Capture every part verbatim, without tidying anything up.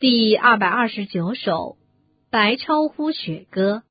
第二百二十九首，白超乎雪歌。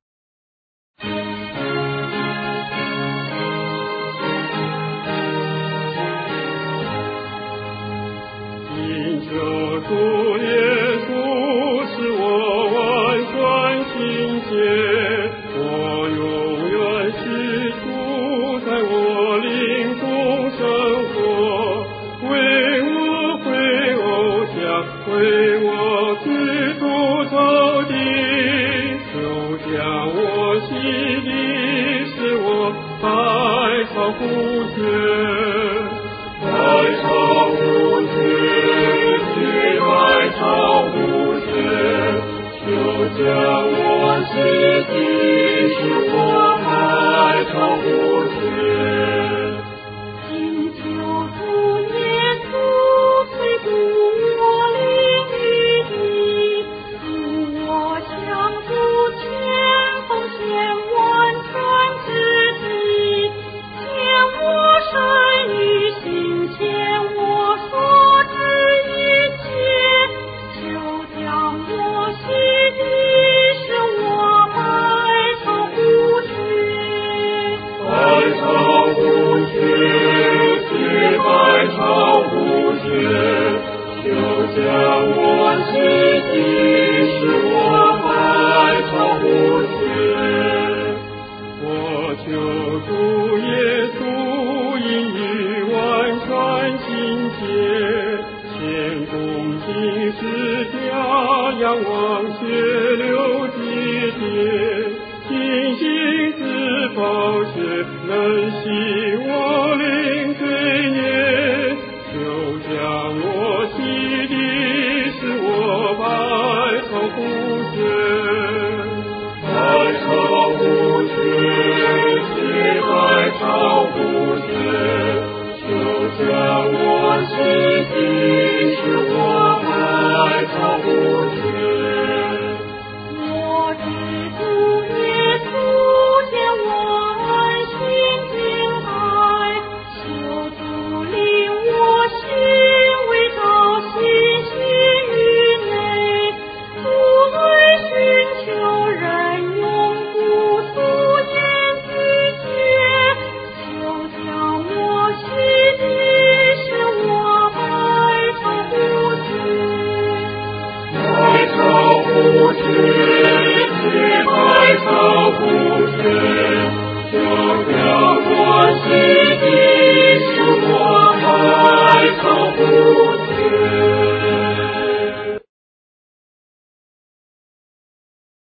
因救主耶稣使我完全清洁，我永远是主在我灵中生活，为我会偶像，为我驱逐仇敌，就将我洗礼，使我白超乎雪，白超乎雪，洁白超乎雪，就将我洗礼，使我白超乎雪。 因救主耶稣催促我灵里的，助我向主前奉献完全自己，见我身与心，见我所知一切，就将我洗礼，使我白超乎雪， 白超乎雪，洁白超乎雪，就将我洗礼，使我白超乎雪。我救主耶稣因你完全清洁，前恭敬是家，仰望血流基跌，尽心自保血，能洗我灵罪孽，就将我洗礼，使我白超乎雪，白超乎雪，洁白超乎雪，就将我洗礼，使我白超乎雪。 我知主耶稣见我爱心敬爱，求主领我心为造信心于内，不为寻求人用不足言拒绝，就将我洗礼，使我白超乎雪， 白超乎雪，洁白超乎雪。